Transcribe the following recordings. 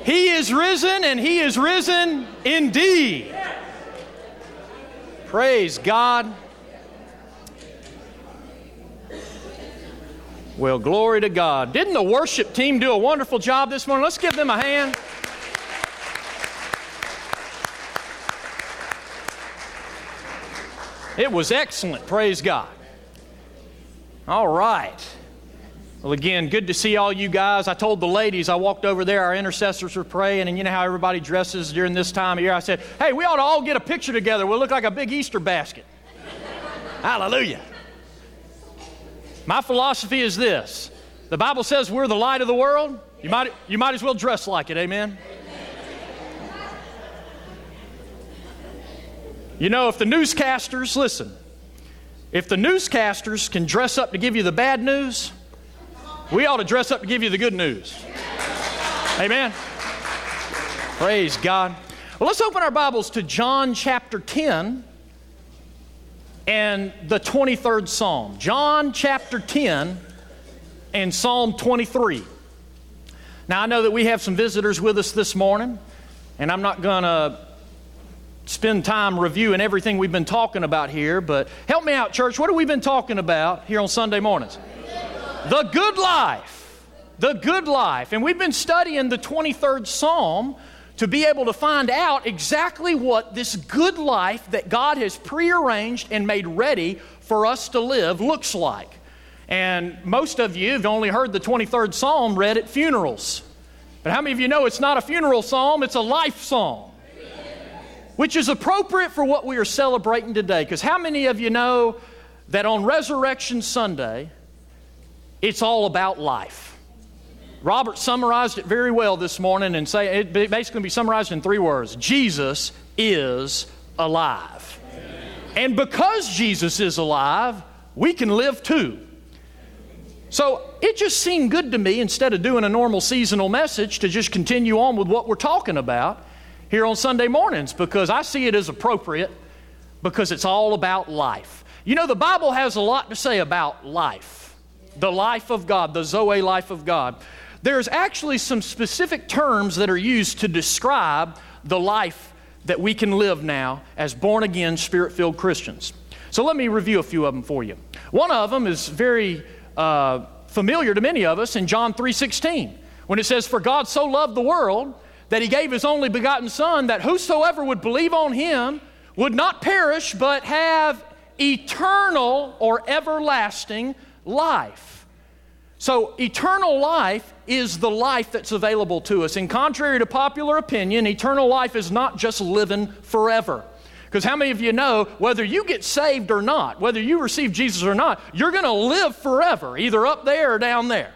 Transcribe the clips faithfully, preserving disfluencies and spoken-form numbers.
He is risen, and He is risen indeed. Praise God. Well, glory to God. Didn't the worship team do a wonderful job this morning? Let's give them a hand. It was excellent. Praise God. All right. Well, again, good to see all you guys. I told the ladies, I walked over there, our intercessors were praying, and you know how everybody dresses during this time of year. I said, hey, we ought to all get a picture together. We'll look like a big Easter basket. Hallelujah. My philosophy is this. The Bible says we're the light of the world. You might, you might as well dress like it. Amen. You know, if the newscasters, listen, if the newscasters can dress up to give you the bad news, we ought to dress up to give you the good news. Amen. Praise God. Well, let's open our Bibles to John chapter ten and the twenty-third Psalm. John chapter ten and Psalm twenty-three. Now, I know that we have some visitors with us this morning, and I'm not going to spend time reviewing everything we've been talking about here, but help me out, church. What have we been talking about here on Sunday mornings? The good life. The good life. And we've been studying the twenty-third Psalm to be able to find out exactly what this good life that God has prearranged and made ready for us to live looks like. And most of you have only heard the twenty-third Psalm read at funerals. But how many of you know it's not a funeral psalm, it's a life psalm? Which is appropriate for what we are celebrating today. Because how many of you know that on Resurrection Sunday, it's all about life? Robert summarized it very well this morning and say it basically can be summarized in three words. Jesus is alive. Amen. And because Jesus is alive, we can live too. So it just seemed good to me, instead of doing a normal seasonal message, to just continue on with what we're talking about here on Sunday mornings, because I see it as appropriate, because it's all about life. You know, the Bible has a lot to say about life. The life of God, the Zoe life of God. There's actually some specific terms that are used to describe the life that we can live now as born-again, Spirit-filled Christians. So let me review a few of them for you. One of them is very uh, familiar to many of us in John three sixteen, when it says, "For God so loved the world that He gave His only begotten Son, that whosoever would believe on Him would not perish, but have eternal or everlasting life." So eternal life is the life that's available to us. And contrary to popular opinion, eternal life is not just living forever. Because how many of you know, whether you get saved or not, whether you receive Jesus or not, you're going to live forever, either up there or down there.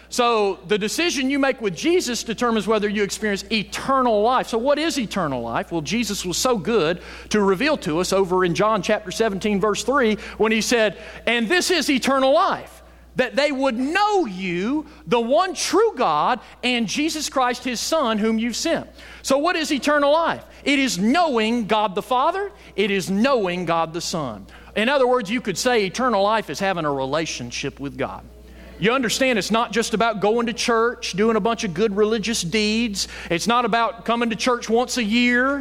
So the decision you make with Jesus determines whether you experience eternal life. So what is eternal life? Well, Jesus was so good to reveal to us over in John chapter seventeen, verse three, when He said, "And this is eternal life, that they would know you, the one true God, and Jesus Christ, His Son, whom you've sent." So what is eternal life? It is knowing God the Father. It is knowing God the Son. In other words, you could say eternal life is having a relationship with God. You understand, it's not just about going to church, doing a bunch of good religious deeds. It's not about coming to church once a year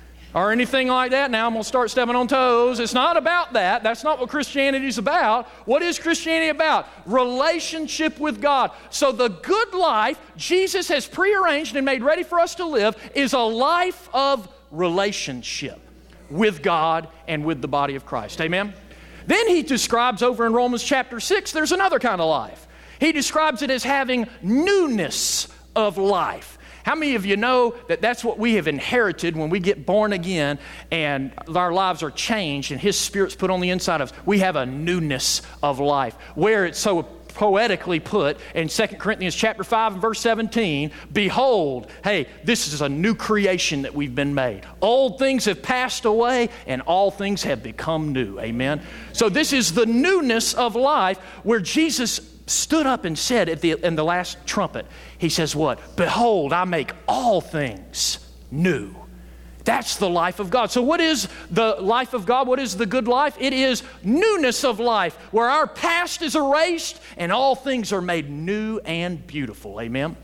or anything like that. Now I'm going to start stepping on toes. It's not about that. That's not what Christianity is about. What is Christianity about? Relationship with God. So the good life Jesus has prearranged and made ready for us to live is a life of relationship with God and with the body of Christ. Amen? Then He describes over in Romans chapter six, there's another kind of life. He describes it as having newness of life. How many of you know that that's what we have inherited when we get born again and our lives are changed and His Spirit's put on the inside of us? We have a newness of life, where it's so poetically put in Second Corinthians chapter five and verse seventeen, "Behold, hey, this is a new creation that we've been made. Old things have passed away and all things have become new." Amen. So this is the newness of life, where Jesus stood up and said at the in the last trumpet, He says what? "Behold, I make all things new." That's the life of God. So what is the life of God? What is the good life? It is newness of life, where our past is erased and all things are made new and beautiful. Amen.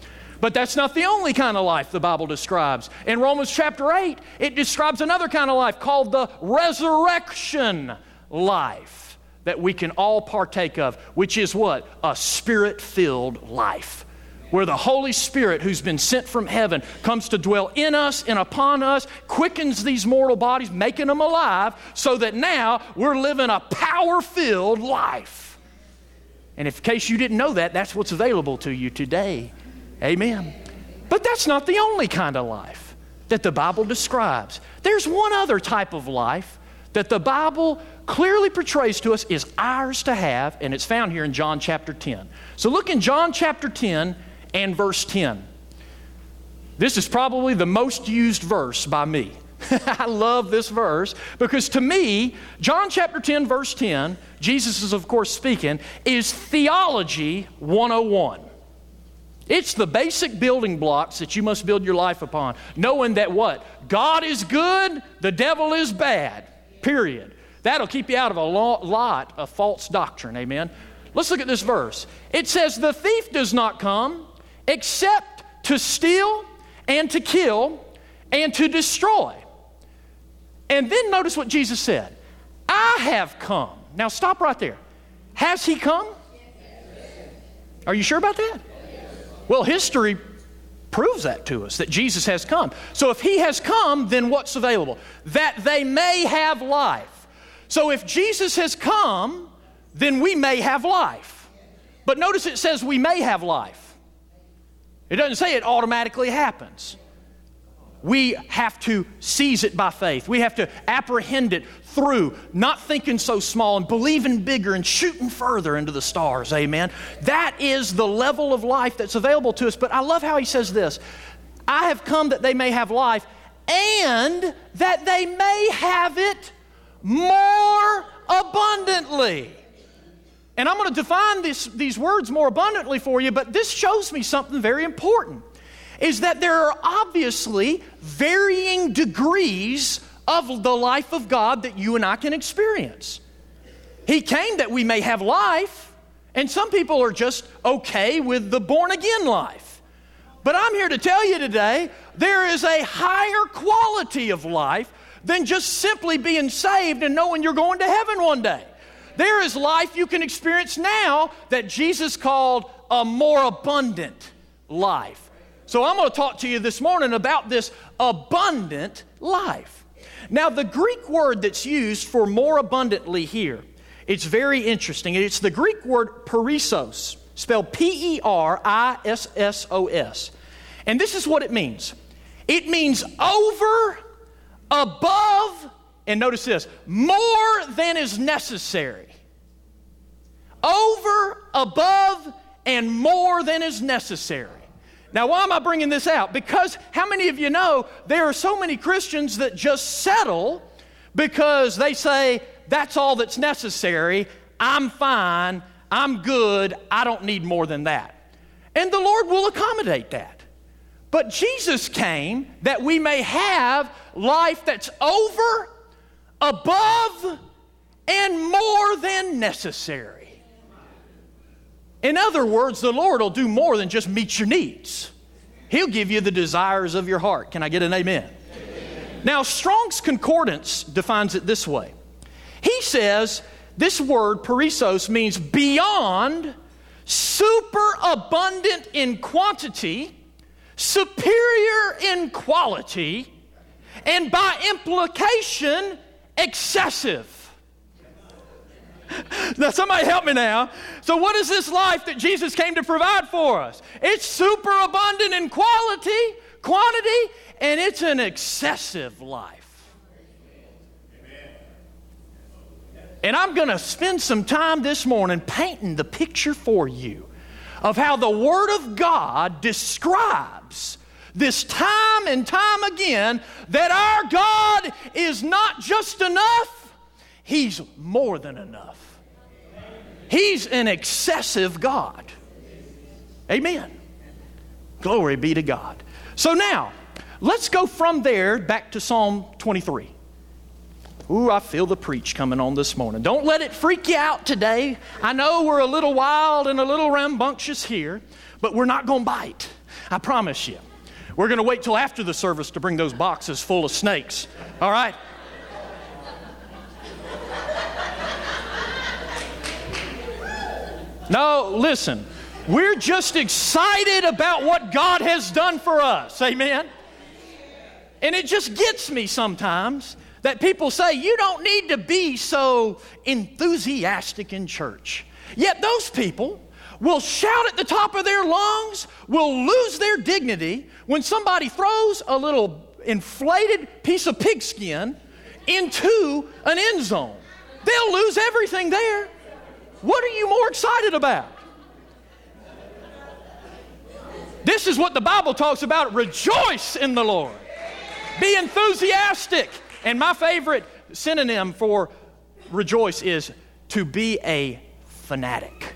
But that's not the only kind of life the Bible describes. In Romans chapter eight, it describes another kind of life called the resurrection life that we can all partake of, which is what? A Spirit-filled life, where the Holy Spirit, who's been sent from heaven, comes to dwell in us and upon us, quickens these mortal bodies, making them alive, so that now we're living a power-filled life. And if in case you didn't know that, that's what's available to you today. Amen. But that's not the only kind of life that the Bible describes. There's one other type of life that the Bible clearly portrays to us is ours to have, and it's found here in John chapter ten. So look in John chapter ten and verse ten. This is probably the most used verse by me. I love this verse because to me, John chapter ten, verse ten, Jesus is of course speaking, is theology one oh one. It's the basic building blocks that you must build your life upon, knowing that what? God is good, the devil is bad, period. That'll keep you out of a lot of false doctrine, amen? Let's look at this verse. It says, the thief does not come except to steal and to kill and to destroy. And then notice what Jesus said. I have come. Now stop right there. Has he come? Are you sure about that? Well, history proves that to us, that Jesus has come. So if he has come, then what's available? That they may have life. So if Jesus has come, then we may have life. But notice it says we may have life. It doesn't say it automatically happens. We have to seize it by faith. We have to apprehend it through not thinking so small and believing bigger and shooting further into the stars. Amen. That is the level of life that's available to us. But I love how he says this. I have come that they may have life and that they may have it more abundantly. And I'm going to define this, these words more abundantly for you, but this shows me something very important. Is that there are obviously varying degrees of the life of God that you and I can experience. He came that we may have life, and some people are just okay with the born-again life. But I'm here to tell you today, there is a higher quality of life than just simply being saved and knowing you're going to heaven one day. There is life you can experience now that Jesus called a more abundant life. So I'm going to talk to you this morning about this abundant life. Now, the Greek word that's used for more abundantly here, it's very interesting. It's the Greek word perissos, spelled P E R I S S O S. And this is what it means. It means over, above, and notice this, more than is necessary. Over, above, and more than is necessary. Now, why am I bringing this out? Because how many of you know there are so many Christians that just settle because they say, that's all that's necessary, I'm fine, I'm good, I don't need more than that. And the Lord will accommodate that. But Jesus came that we may have life that's over, above, and more than necessary. In other words, the Lord will do more than just meet your needs. He'll give you the desires of your heart. Can I get an amen? Amen. Now, Strong's Concordance defines it this way. He says this word, perissos, means beyond, super abundant in quantity, superior in quality, and by implication, excessive. Now, somebody help me now. So what is this life that Jesus came to provide for us? It's super abundant in quality, quantity, and it's an excessive life. And I'm going to spend some time this morning painting the picture for you of how the Word of God describes this time and time again that our God is not just enough, He's more than enough. He's an excessive God. Amen. Glory be to God. So now, let's go from there back to Psalm twenty-three. Ooh, I feel the preach coming on this morning. Don't let it freak you out today. I know we're a little wild and a little rambunctious here, but we're not going to bite. I promise you. We're going to wait till after the service to bring those boxes full of snakes. All right? No, listen. We're just excited about what God has done for us. Amen? And it just gets me sometimes that people say, you don't need to be so enthusiastic in church. Yet those people will shout at the top of their lungs, will lose their dignity when somebody throws a little inflated piece of pigskin into an end zone. They'll lose everything there. What are you more excited about? This is what the Bible talks about. Rejoice in the Lord. Be enthusiastic. And my favorite synonym for rejoice is to be a fanatic.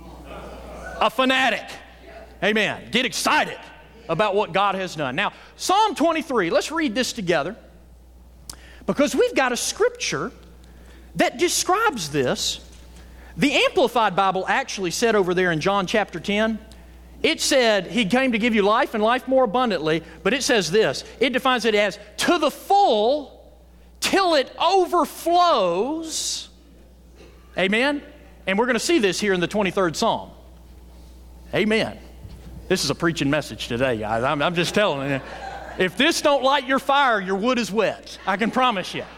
A fanatic. Amen. Get excited about what God has done. Now, Psalm twenty-three, let's read this together because we've got a scripture that describes this. The Amplified Bible actually said over there in John chapter ten, it said he came to give you life and life more abundantly, but it says this. It defines it as to the full till it overflows. Amen? And we're going to see this here in the twenty-third Psalm. Amen. This is a preaching message today, guys. I'm, I'm just telling you. If this don't light your fire, your wood is wet. I can promise you.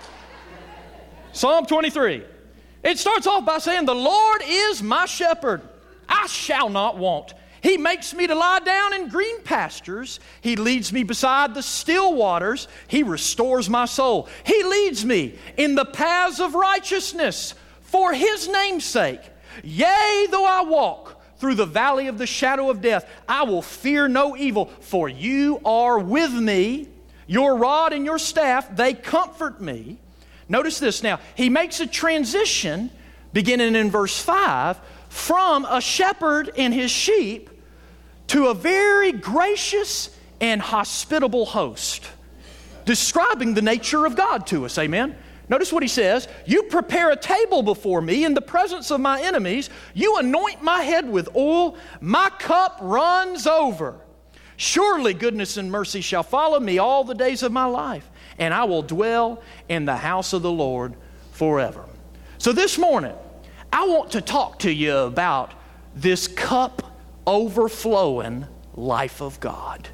Psalm twenty-three. It starts off by saying, the Lord is my shepherd. I shall not want. He makes me to lie down in green pastures. He leads me beside the still waters. He restores my soul. He leads me in the paths of righteousness for His name's sake. Yea, though I walk through the valley of the shadow of death, I will fear no evil, for you are with me. Your rod and your staff, they comfort me. Notice this now. He makes a transition, beginning in verse five, from a shepherd and his sheep to a very gracious and hospitable host, describing the nature of God to us. Amen? Notice what he says. You prepare a table before me in the presence of my enemies. You anoint my head with oil. My cup runs over. Surely goodness and mercy shall follow me all the days of my life, and I will dwell in the house of the Lord forever. So this morning, I want to talk to you about this cup overflowing life of God.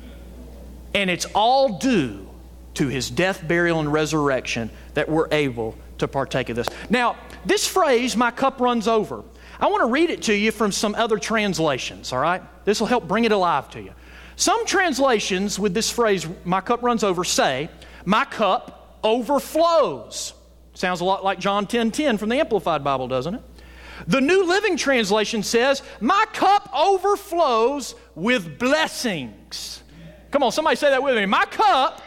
And it's all due to His death, burial, and resurrection that we're able to partake of this. Now, this phrase, my cup runs over, I want to read it to you from some other translations, all right? This will help bring it alive to you. Some translations with this phrase, my cup runs over, say, my cup overflows. Sounds a lot like John ten ten from the Amplified Bible, doesn't it? The New Living Translation says, my cup overflows with blessings. Come on, somebody say that with me. My cup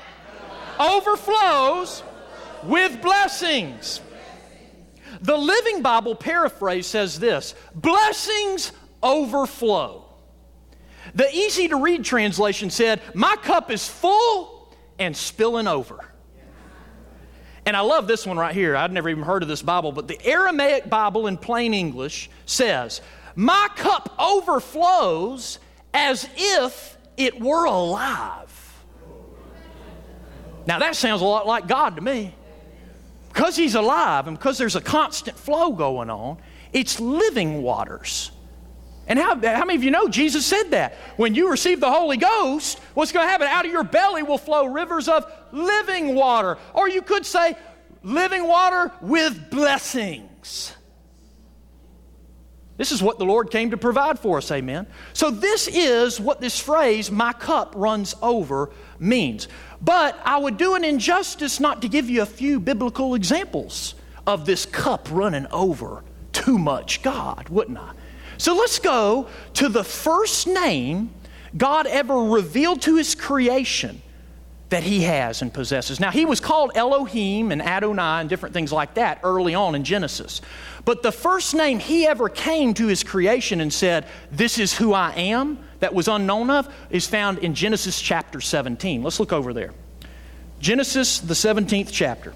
overflows with blessings. The Living Bible paraphrase says this, blessings overflow. The easy to read translation said, my cup is full and spilling over. And I love this one right here. I'd never even heard of this Bible, but the Aramaic Bible in plain English says, my cup overflows as if it were alive. Now that sounds a lot like God to me. Because He's alive and because there's a constant flow going on, it's living waters. And how, how many of you know Jesus said that? When you receive the Holy Ghost, what's going to happen? Out of your belly will flow rivers of living water. Or you could say living water with blessings. This is what the Lord came to provide for us, amen? So this is what this phrase, my cup runs over, means. But I would do an injustice not to give you a few biblical examples of this cup running over too much God, wouldn't I? So let's go to the first name God ever revealed to His creation that He has and possesses. Now, He was called Elohim and Adonai and different things like that early on in Genesis. But the first name He ever came to His creation and said, this is who I am, that was unknown of, is found in Genesis chapter seventeen. Let's look over there. Genesis, the seventeenth chapter.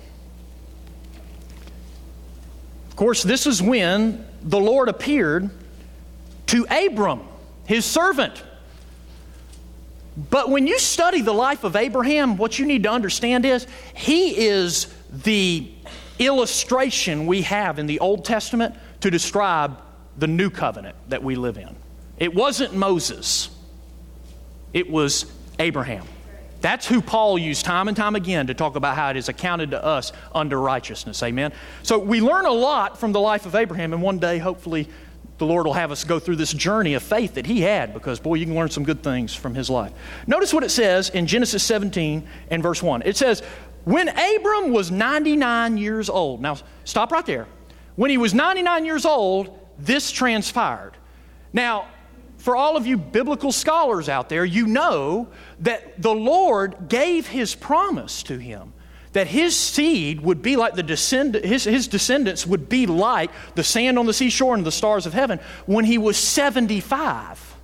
Of course, this is when the Lord appeared to Abram, His servant. But when you study the life of Abraham, what you need to understand is he is the illustration we have in the Old Testament to describe the new covenant that we live in. It wasn't Moses. It was Abraham. That's who Paul used time and time again to talk about how it is accounted to us under righteousness. Amen? So we learn a lot from the life of Abraham, and one day, hopefully, the Lord will have us go through this journey of faith that he had, because, boy, you can learn some good things from his life. Notice what it says in Genesis seventeen and verse one. It says, when Abram was ninety-nine years old. Now, stop right there. When he was ninety-nine years old, this transpired. Now, for all of you biblical scholars out there, you know that the Lord gave his promise to him, that his seed would be like the descend- his, his descendants would be like the sand on the seashore and the stars of heaven when he was seventy-five.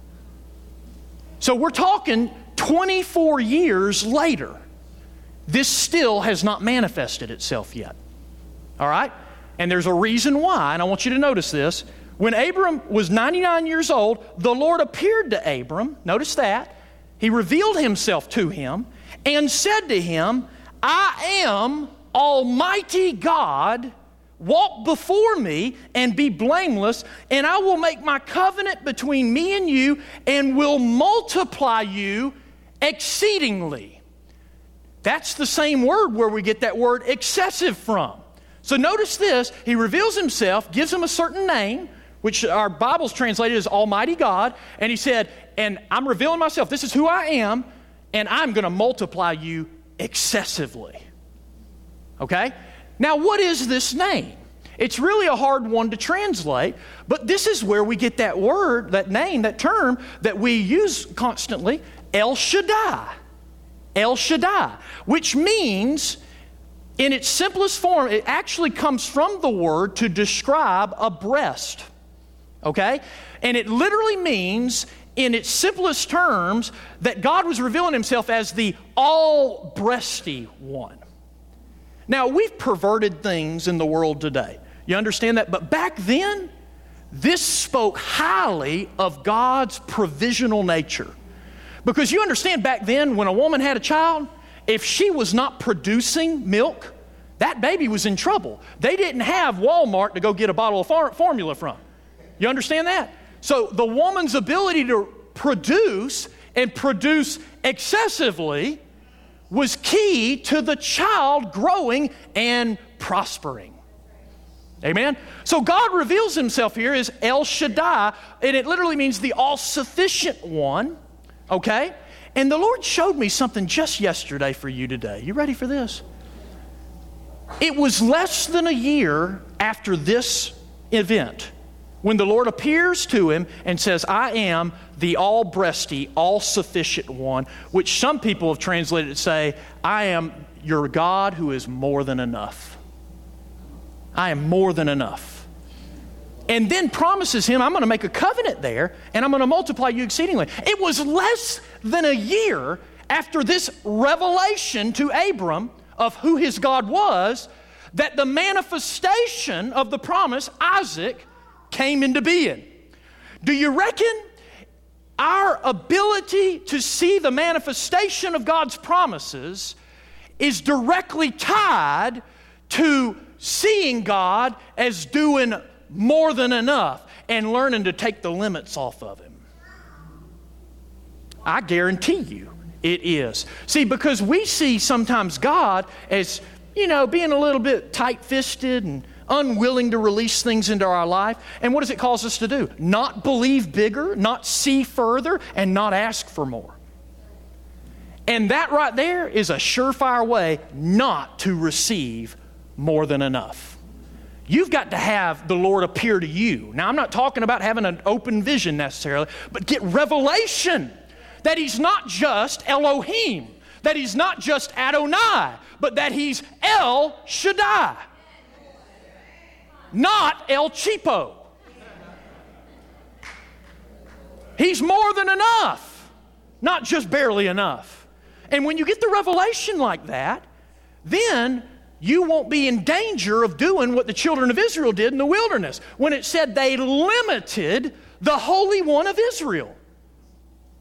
So we're talking twenty-four years later. This still has not manifested itself yet. All right? And there's a reason why, and I want you to notice this. When Abram was ninety-nine years old, the Lord appeared to Abram. Notice that. He revealed himself to him and said to him, I am Almighty God. Walk before me and be blameless, and I will make my covenant between me and you and will multiply you exceedingly. That's the same word where we get that word excessive from. So notice this. He reveals himself, gives him a certain name, which our Bible's translated as Almighty God. And he said, and I'm revealing myself. This is who I am, and I'm going to multiply you excessively. Okay? Now, what is this name? It's really a hard one to translate, but this is where we get that word, that name, that term that we use constantly, El Shaddai. El Shaddai, which means, in its simplest form, it actually comes from the word to describe a breast. Okay? And it literally means, in its simplest terms, that God was revealing himself as the all-breasty one. Now, we've perverted things in the world today. You understand that? But back then, this spoke highly of God's provisional nature. Because you understand, back then, when a woman had a child, if she was not producing milk, that baby was in trouble. They didn't have Walmart to go get a bottle of far- formula from. You understand that? So the woman's ability to produce and produce excessively was key to the child growing and prospering. Amen? So God reveals himself here as El Shaddai, and it literally means the all-sufficient one. Okay? And the Lord showed me something just yesterday for you today. You ready for this? It was less than a year after this event when the Lord appears to him and says, I am the all-breasty, all-sufficient one, which some people have translated to say, I am your God who is more than enough. I am more than enough. And then promises him, I'm going to make a covenant there, and I'm going to multiply you exceedingly. It was less than a year after this revelation to Abram of who his God was that the manifestation of the promise, Isaac, came into being. Do you reckon our ability to see the manifestation of God's promises is directly tied to seeing God as doing more than enough and learning to take the limits off of him? I guarantee you it is. See, because we see sometimes God as, you know, being a little bit tight-fisted and unwilling to release things into our life. And what does it cause us to do? Not believe bigger, not see further, and not ask for more. And that right there is a surefire way not to receive more than enough. You've got to have the Lord appear to you. Now, I'm not talking about having an open vision necessarily, but get revelation that he's not just Elohim, that he's not just Adonai, but that he's El Shaddai, not El Cheapo. He's more than enough, not just barely enough. And when you get the revelation like that, then you won't be in danger of doing what the children of Israel did in the wilderness when it said they limited the Holy One of Israel.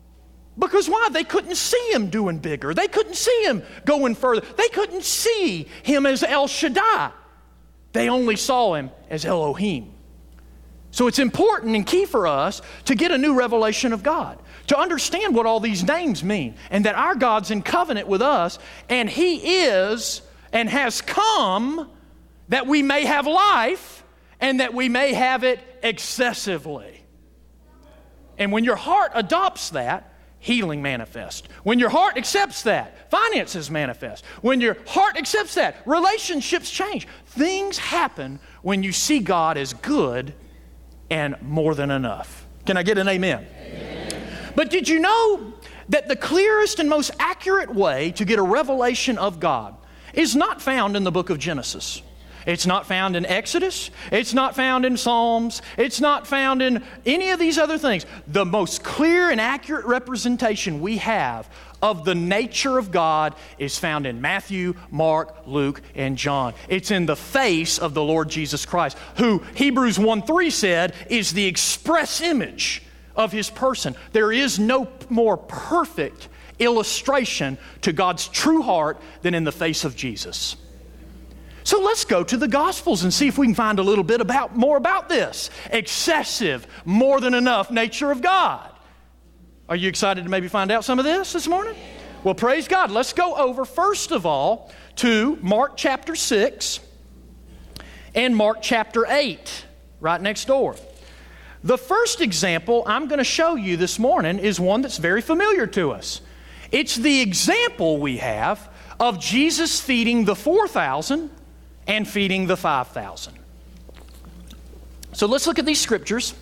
Because why? They couldn't see him doing bigger. They couldn't see him going further. They couldn't see him as El Shaddai. They only saw him as Elohim. So it's important and key for us to get a new revelation of God, to understand what all these names mean, and that our God's in covenant with us, and He is and has come that we may have life and that we may have it excessively. And when your heart adopts that, healing manifests. When your heart accepts that, finances manifest. When your heart accepts that, relationships change. Things happen when you see God as good and more than enough. Can I get an amen? Amen. But did you know that the clearest and most accurate way to get a revelation of God is not found in the book of Genesis? It's not found in Exodus. It's not found in Psalms. It's not found in any of these other things. The most clear and accurate representation we have of the nature of God is found in Matthew, Mark, Luke, and John. It's in the face of the Lord Jesus Christ, who Hebrews one three said is the express image of His person. There is no more perfect illustration to God's true heart than in the face of Jesus. So let's go to the Gospels and see if we can find a little bit about more about this excessive, more than enough nature of God. Are you excited to maybe find out some of this this morning? Well, praise God. Let's go over, first of all, to Mark chapter six and Mark chapter eight, right next door. The first example I'm going to show you this morning is one that's very familiar to us. It's the example we have of Jesus feeding the four thousand and feeding the five thousand. So let's look at these scriptures.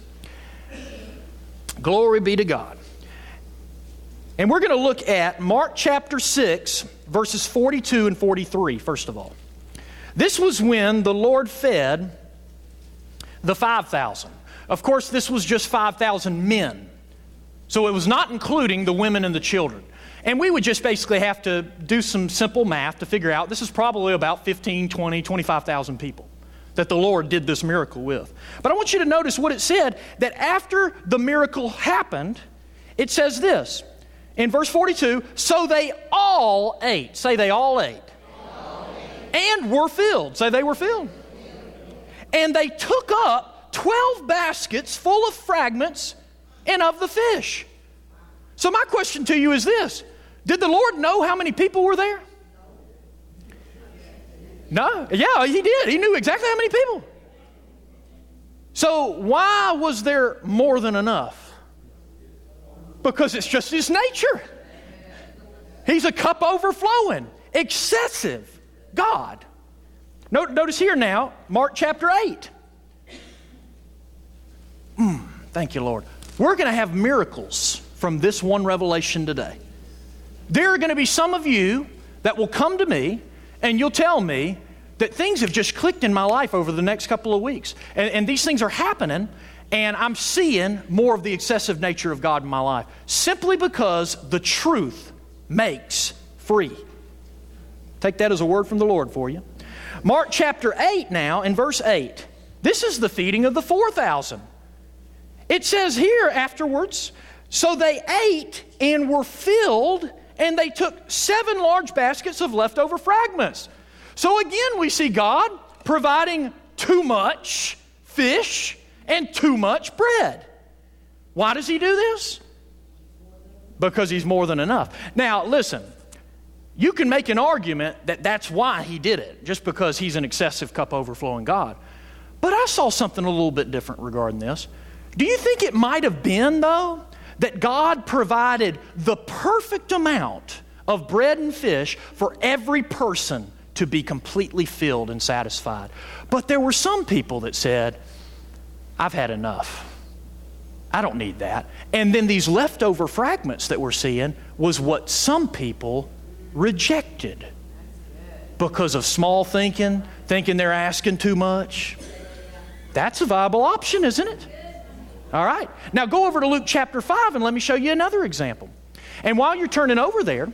Glory be to God. And we're going to look at Mark chapter six, verses forty-two and forty-three, first of all. This was when the Lord fed the five thousand. Of course, this was just five thousand men. So it was not including the women and the children. And we would just basically have to do some simple math to figure out this is probably about fifteen, twenty, twenty-five thousand people that the Lord did this miracle with. But I want you to notice what it said, that after the miracle happened, it says this, in verse forty-two, so they all ate. Say they all ate. All ate. And were filled. Say they were filled. And they took up twelve baskets full of fragments and of the fish. So my question to you is this. Did the Lord know how many people were there? No. Yeah, He did. He knew exactly how many people. So why was there more than enough? Because it's just His nature. He's a cup overflowing, excessive God. Notice here now, Mark chapter eight. Mm, thank you, Lord. We're going to have miracles from this one revelation today. There are going to be some of you that will come to me and you'll tell me that things have just clicked in my life over the next couple of weeks. And, and these things are happening, and I'm seeing more of the excessive nature of God in my life simply because the truth makes free. Take that as a word from the Lord for you. Mark chapter eight now, in verse eight. This is the feeding of the four thousand. It says here afterwards, so they ate and were filled, and they took seven large baskets of leftover fragments. So again, we see God providing too much fish and too much bread. Why does He do this? Because He's more than enough. Now, listen, you can make an argument that that's why He did it, just because He's an excessive cup overflowing God. But I saw something a little bit different regarding this. Do you think it might have been, though, that God provided the perfect amount of bread and fish for every person to be completely filled and satisfied? But there were some people that said, I've had enough. I don't need that. And then these leftover fragments that we're seeing was what some people rejected because of small thinking, thinking they're asking too much. That's a viable option, isn't it? All right. Now go over to Luke chapter five and let me show you another example. And while you're turning over there,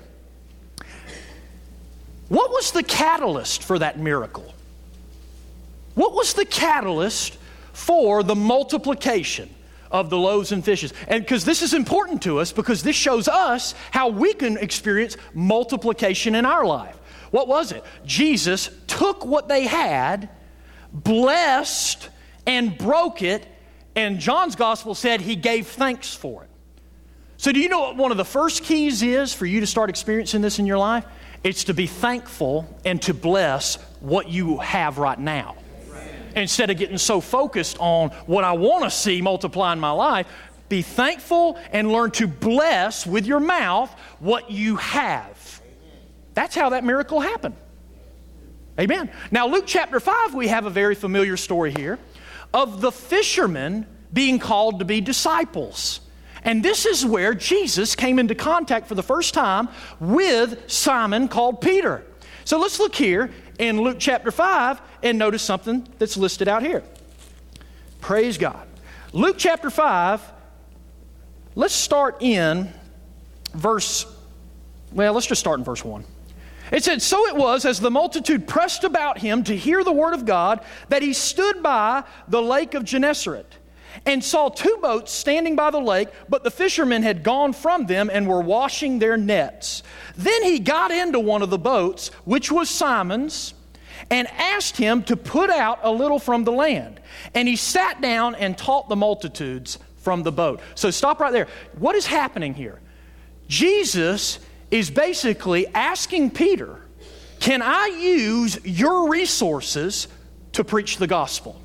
what was the catalyst for that miracle? What was the catalyst for the multiplication of the loaves and fishes. And because this is important to us, because this shows us how we can experience multiplication in our life. What was it? Jesus took what they had, blessed, and broke it, and John's gospel said he gave thanks for it. So do you know what one of the first keys is for you to start experiencing this in your life? It's to be thankful and to bless what you have right now. Instead of getting so focused on what I want to see multiply in my life, be thankful and learn to bless with your mouth what you have. That's how that miracle happened. Amen. Now, Luke chapter five, we have a very familiar story here of the fishermen being called to be disciples. And this is where Jesus came into contact for the first time with Simon called Peter. So let's look here in Luke chapter five and notice something that's listed out here. Praise God. Luke chapter five, let's start in verse, well, let's just start in verse one. It said, "So it was, as the multitude pressed about him to hear the word of God, that he stood by the lake of Gennesaret, and saw two boats standing by the lake, but the fishermen had gone from them and were washing their nets. Then he got into one of the boats, which was Simon's, and asked him to put out a little from the land. And he sat down and taught the multitudes from the boat." So stop right there. What is happening here? Jesus is basically asking Peter, can I use your resources to preach the gospel?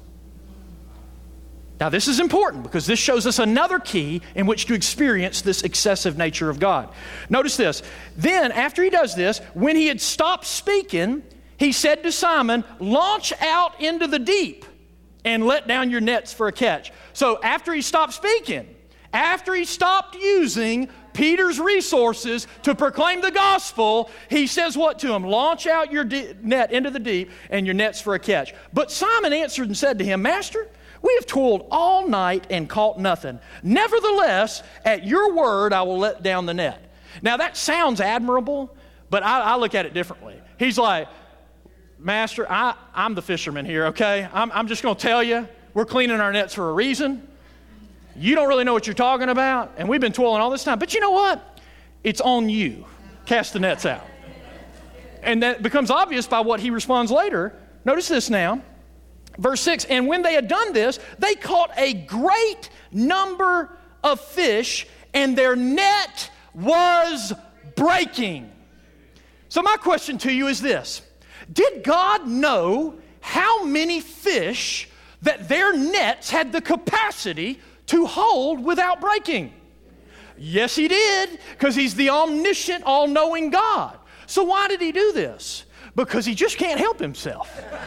Now, this is important because this shows us another key in which to experience this excessive nature of God. Notice this. Then, after he does this, when he had stopped speaking, he said to Simon, "Launch out into the deep and let down your nets for a catch." So, after he stopped speaking, after he stopped using Peter's resources to proclaim the gospel, he says what to him? "Launch out your de- net into the deep and your nets for a catch." But Simon answered and said to him, "Master, we have toiled all night and caught nothing. Nevertheless, at your word, I will let down the net." Now that sounds admirable, but I, I look at it differently. He's like, "Master, I, I'm the fisherman here, okay? I'm, I'm just going to tell you, we're cleaning our nets for a reason. You don't really know what you're talking about, and we've been toiling all this time. But you know what? It's on you. Cast the nets out." And that becomes obvious by what he responds later. Notice this now. Verse six, "And when they had done this, they caught a great number of fish, and their net was breaking." So my question to you is this. Did God know how many fish that their nets had the capacity to hold without breaking? Yes, he did, because he's the omniscient, all-knowing God. So why did he do this? Because he just can't help himself.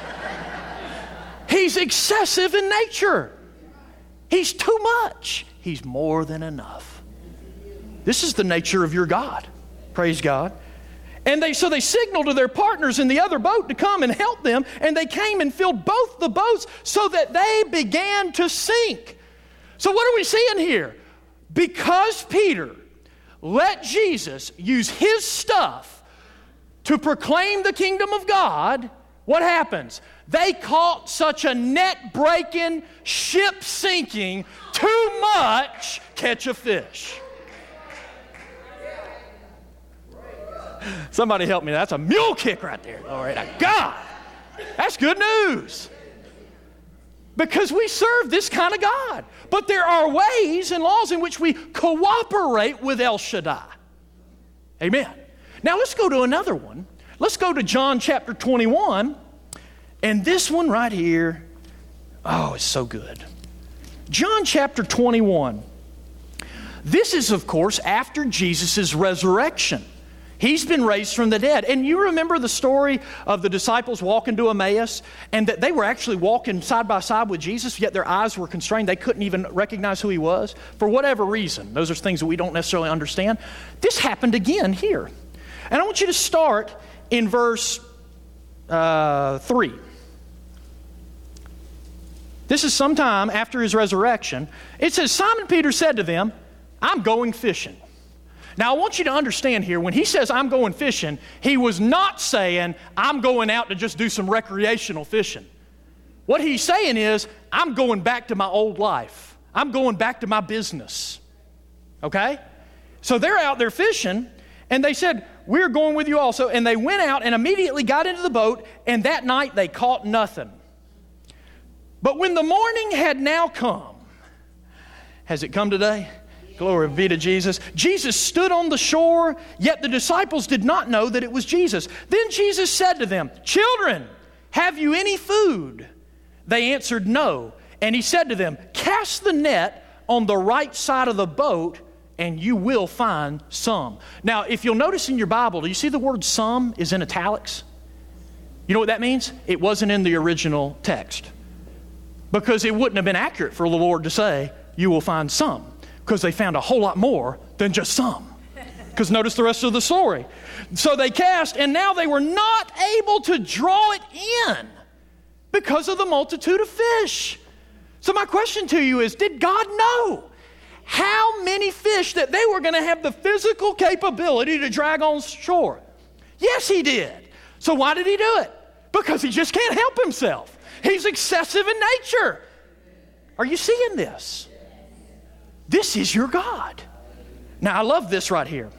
He's excessive in nature. He's too much. He's more than enough. This is the nature of your God. Praise God. And they so they signaled to their partners in the other boat to come and help them, and they came and filled both the boats so that they began to sink. So what are we seeing here? Because Peter let Jesus use his stuff to proclaim the kingdom of God, what happens? They caught such a net-breaking, ship-sinking, too much catch of fish. Somebody help me. That's a mule kick right there. Glory to God. That's good news. Because we serve this kind of God. But there are ways and laws in which we cooperate with El Shaddai. Amen. Now let's go to another one. Let's go to John chapter twenty-one. And this one right here, oh, it's so good. John chapter twenty-one. This is, of course, after Jesus' resurrection. He's been raised from the dead. And you remember the story of the disciples walking to Emmaus, and that they were actually walking side by side with Jesus, yet their eyes were constrained. They couldn't even recognize who he was for whatever reason. Those are things that we don't necessarily understand. This happened again here. And I want you to start in verse uh, three. This is sometime after his resurrection. It says, "Simon Peter said to them, 'I'm going fishing.'" Now, I want you to understand here, when he says, "I'm going fishing," he was not saying, "I'm going out to just do some recreational fishing." What he's saying is, "I'm going back to my old life. I'm going back to my business. Okay? So they're out there fishing, and they said, we're going with you also. And they went out and immediately got into the boat, and that night they caught nothing. But when the morning had now come, has it come today? Glory be to Jesus. Jesus stood on the shore, yet the disciples did not know that it was Jesus. Then Jesus said to them, children, have you any food? They answered, no. And he said to them, cast the net on the right side of the boat, and you will find some. Now, if you'll notice in your Bible, do you see the word some is in italics? You know what that means? It wasn't in the original text. Because it wouldn't have been accurate for the Lord to say, you will find some. Because they found a whole lot more than just some. Because notice the rest of the story. So they cast, and now they were not able to draw it in because of the multitude of fish. So my question to you is, did God know how many fish that they were going to have the physical capability to drag on shore? Yes, he did. So why did he do it? Because he just can't help himself. He's excessive in nature. Are you seeing this? This is your God. Now, I love this right here.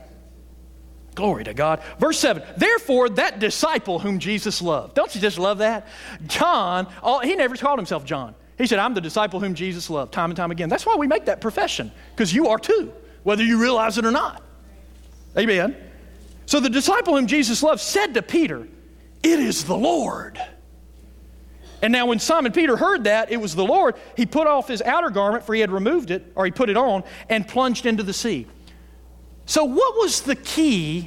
Glory to God. Verse seven, therefore that disciple whom Jesus loved. Don't you just love that? John, all, he never called himself John. He said, I'm the disciple whom Jesus loved, time and time again. That's why we make that profession, because you are too, whether you realize it or not. Amen. So the disciple whom Jesus loved said to Peter, it is the Lord. And now when Simon Peter heard that it was the Lord, he put off his outer garment, for he had removed it, or he put it on, and plunged into the sea. So what was the key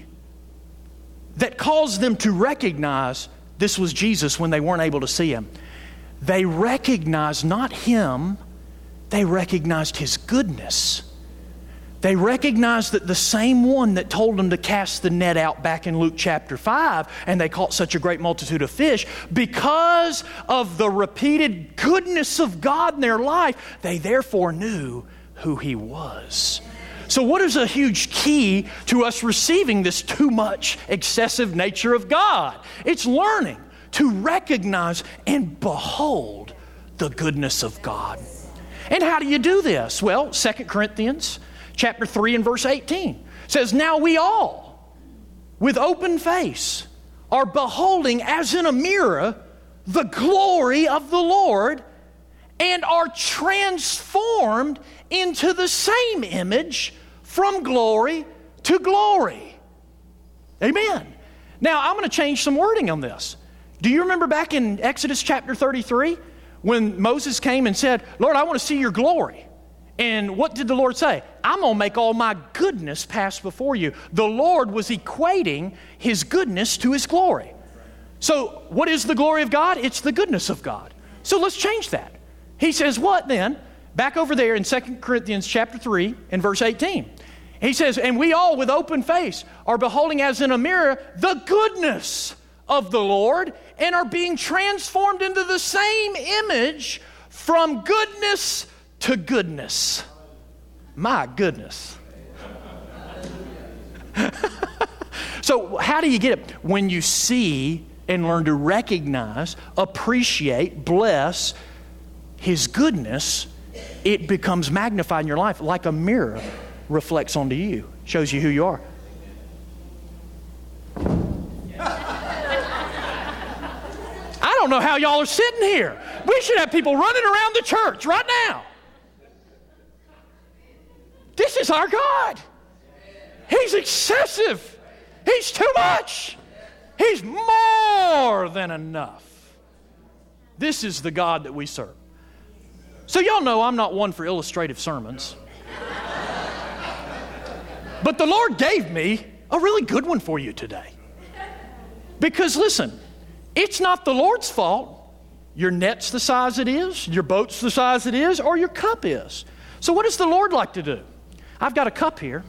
that caused them to recognize this was Jesus when they weren't able to see him? They recognized not him, they recognized his goodness. They recognized that the same one that told them to cast the net out back in Luke chapter five, and they caught such a great multitude of fish, because of the repeated goodness of God in their life, they therefore knew who he was. So what is a huge key to us receiving this too much excessive nature of God? It's learning to recognize and behold the goodness of God. And how do you do this? Well, Second Corinthians chapter three and verse eighteen says, now we all, with open face, are beholding as in a mirror the glory of the Lord, and are transformed into the same image from glory to glory. Amen. Now, I'm going to change some wording on this. Do you remember back in Exodus chapter thirty-three when Moses came and said, Lord, I want to see your glory? And what did the Lord say? I'm going to make all my goodness pass before you. The Lord was equating his goodness to his glory. So what is the glory of God? It's the goodness of God. So let's change that. He says what then? Back over there in Second Corinthians chapter three and verse eighteen. He says, and we all with open face are beholding as in a mirror the goodness of the Lord, and are being transformed into the same image from goodness to goodness. My goodness. So how do you get it? When you see and learn to recognize, appreciate, bless his goodness, it becomes magnified in your life like a mirror reflects onto you, shows you who you are. I don't know how y'all are sitting here. We should have people running around the church right now. This is our God. He's excessive. He's too much. He's more than enough. This is the God that we serve. So y'all know I'm not one for illustrative sermons. But the Lord gave me a really good one for you today. Because listen, it's not the Lord's fault. Your net's the size it is, your boat's the size it is, or your cup is. So what does the Lord like to do? I've got a cup here.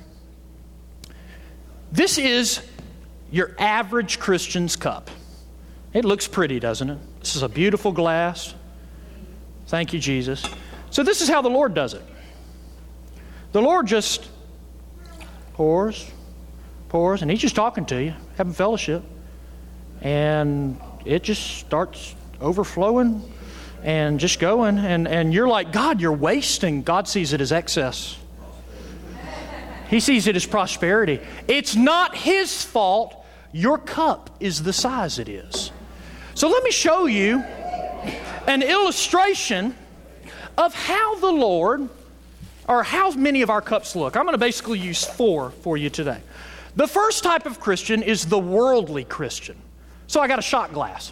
This is your average Christian's cup. It looks pretty, doesn't it? This is a beautiful glass. Thank you, Jesus. So this is how the Lord does it. The Lord just pours, pours, and he's just talking to you, having fellowship. And it just starts overflowing and just going, and, and you're like, God, you're wasting. God sees it as excess. He sees it as prosperity. It's not His fault. Your cup is the size it is. So let me show you an illustration of how the Lord, or how many of our cups look. I'm going to basically use four for you today. The first type of Christian is the worldly Christian. So I got a shot glass.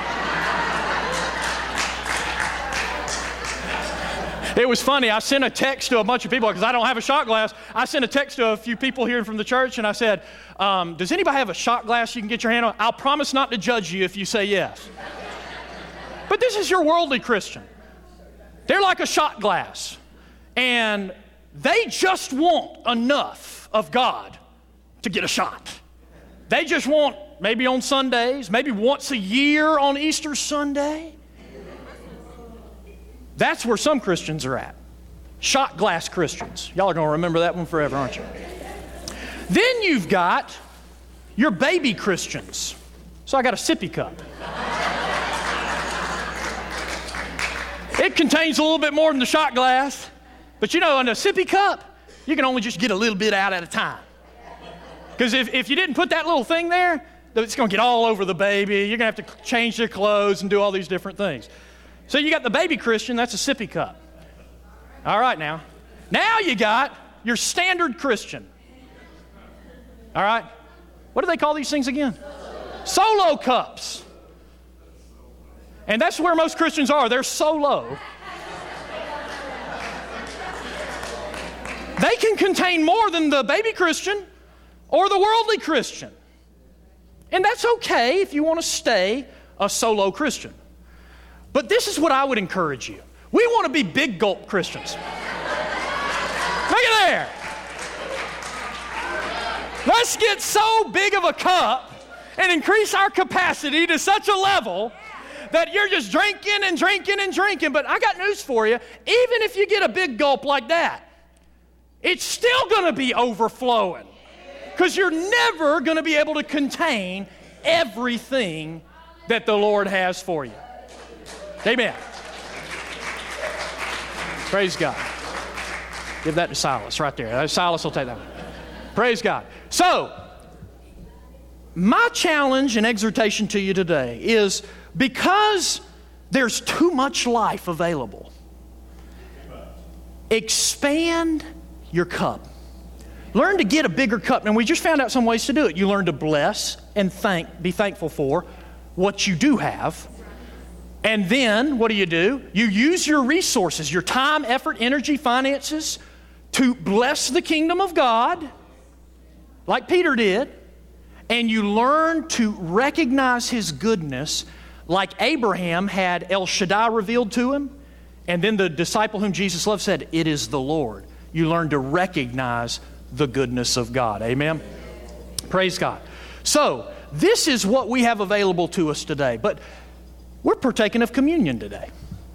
It was funny. I sent a text to a bunch of people because I don't have a shot glass. I sent a text to a few people here from the church, and I said, um, does anybody have a shot glass you can get your hand on? I'll promise not to judge you if you say yes. But this is your worldly Christian. They're like a shot glass, and they just want enough of God to get a shot. They just want, maybe on Sundays, maybe once a year on Easter Sunday. That's where some Christians are at. Shot glass Christians. Y'all are going to remember that one forever, aren't you? Then you've got your baby Christians. So I got a sippy cup. It contains a little bit more than the shot glass. But you know, in a sippy cup, you can only just get a little bit out at a time. Because if, if you didn't put that little thing there, it's going to get all over the baby. You're going to have to change their clothes and do all these different things. So you got the baby Christian, that's a sippy cup. All right now. Now you got your standard Christian. All right. What do they call these things again? Solo cups. And that's where most Christians are. They're solo. They can contain more than the baby Christian or the worldly Christian. And that's okay if you want to stay a solo Christian. But this is what I would encourage you. We want to be big gulp Christians. Look at there. Let's get so big of a cup and increase our capacity to such a level that you're just drinking and drinking and drinking. But I got news for you. Even if you get a big gulp like that, it's still going to be overflowing. Because you're never going to be able to contain everything that the Lord has for you. Amen. Praise God. Give that to Silas right there. Silas will take that one. Praise God. So, my challenge and exhortation to you today is because there's too much life available, expand your cup. Learn to get a bigger cup. And we just found out some ways to do it. You learn to bless and thank, be thankful for what you do have. And then, what do you do? You use your resources, your time, effort, energy, finances to bless the kingdom of God, like Peter did. And you learn to recognize His goodness, like Abraham had El Shaddai revealed to him. And then the disciple whom Jesus loved said, "It is the Lord." You learn to recognize the goodness of God. Amen? Praise God. So, this is what we have available to us today. But we're partaking of communion today.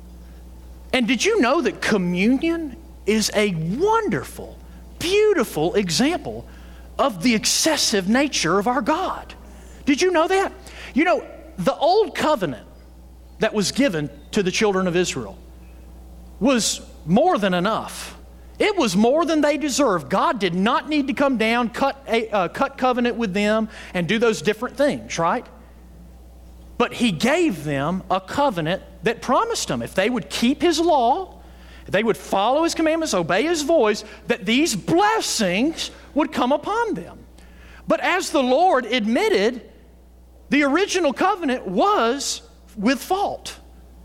And did you know that communion is a wonderful, beautiful example of the excessive nature of our God? Did you know that? You know, the old covenant that was given to the children of Israel was more than enough. It was more than they deserved. God did not need to come down, cut a uh, cut covenant with them, and do those different things, right? But He gave them a covenant that promised them if they would keep His law, if they would follow His commandments, obey His voice, that these blessings would come upon them. But as the Lord admitted, the original covenant was with fault,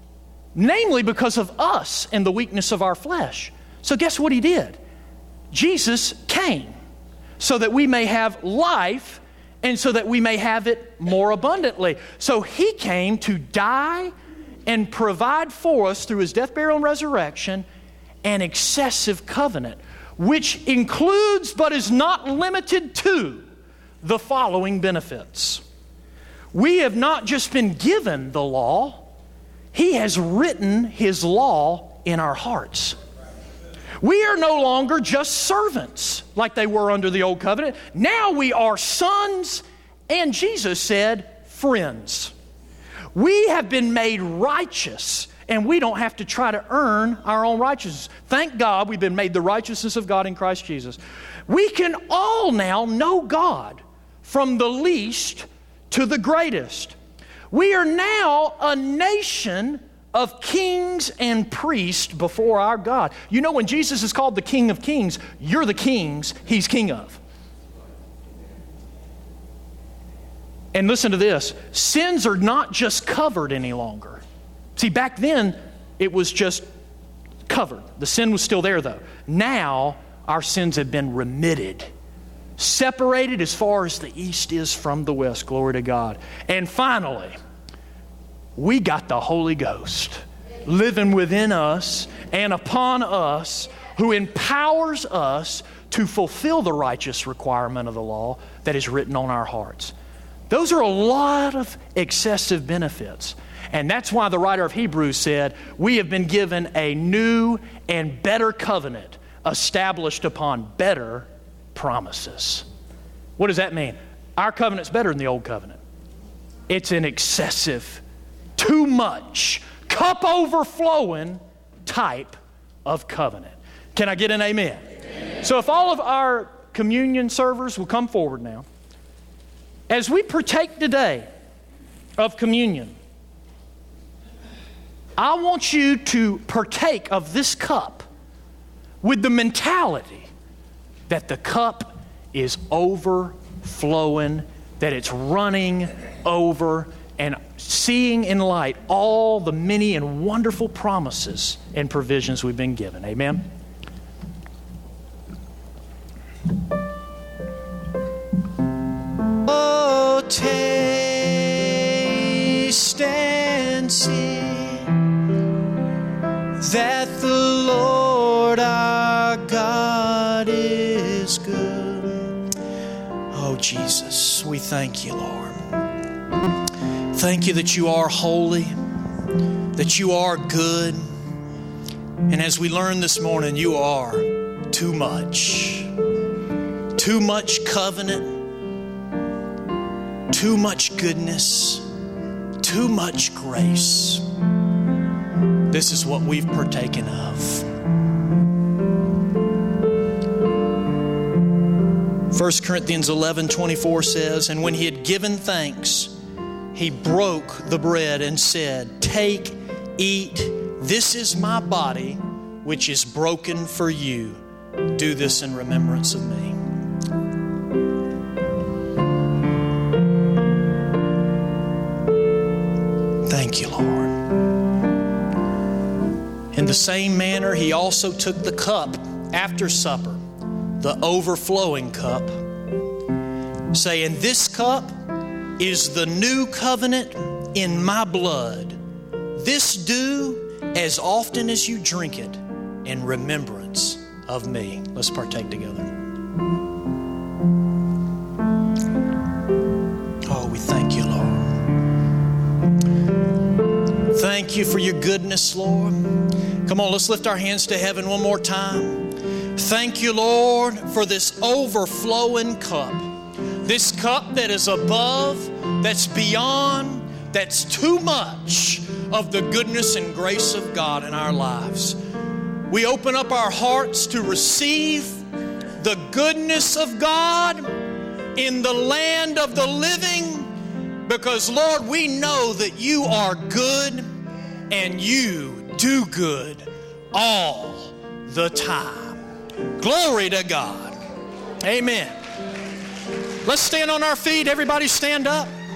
namely because of us and the weakness of our flesh. So guess what He did? Jesus came so that we may have life and so that we may have it more abundantly. So He came to die and provide for us through His death, burial, and resurrection an excessive covenant, which includes but is not limited to the following benefits. We have not just been given the law, He has written His law in our hearts. We are no longer just servants like they were under the old covenant. Now we are sons, and Jesus said, friends. We have been made righteous and we don't have to try to earn our own righteousness. Thank God we've been made the righteousness of God in Christ Jesus. We can all now know God from the least to the greatest. We are now a nation of kings and priests before our God. You know, when Jesus is called the King of Kings, you're the kings He's king of. And listen to this. Sins are not just covered any longer. See, back then, it was just covered. The sin was still there, though. Now, our sins have been remitted. Separated as far as the east is from the west. Glory to God. And finally, we got the Holy Ghost living within us and upon us, who empowers us to fulfill the righteous requirement of the law that is written on our hearts. Those are a lot of excessive benefits. And that's why the writer of Hebrews said, we have been given a new and better covenant established upon better promises. What does that mean? Our covenant's better than the old covenant. It's an excessive, too much, cup overflowing type of covenant. Can I get an amen? Amen. So if all of our communion servers will come forward now. As we partake today of communion, I want you to partake of this cup with the mentality that the cup is overflowing, that it's running over, and seeing in light all the many and wonderful promises and provisions we've been given. Amen? Oh, taste and see that the Lord our God is good. Oh, Jesus, we thank you, Lord. Thank you that you are holy, that you are good. And as we learned this morning, you are too much. Too much covenant, too much goodness, too much grace. This is what we've partaken of. First Corinthians eleven twenty-four says, and when he had given thanks, he broke the bread and said, take, eat, this is my body, which is broken for you. Do this in remembrance of me. Thank you, Lord. In the same manner, he also took the cup after supper, the overflowing cup, saying, this cup is the new covenant in my blood. This do as often as you drink it in remembrance of me. Let's partake together. Oh, we thank you, Lord. Thank you for your goodness, Lord. Come on, let's lift our hands to heaven one more time. Thank you, Lord, for this overflowing cup. This cup that is above, that's beyond, that's too much of the goodness and grace of God in our lives. We open up our hearts to receive the goodness of God in the land of the living, because, Lord, we know that you are good and you do good all the time. Glory to God. Amen. Let's stand on our feet. Everybody stand up.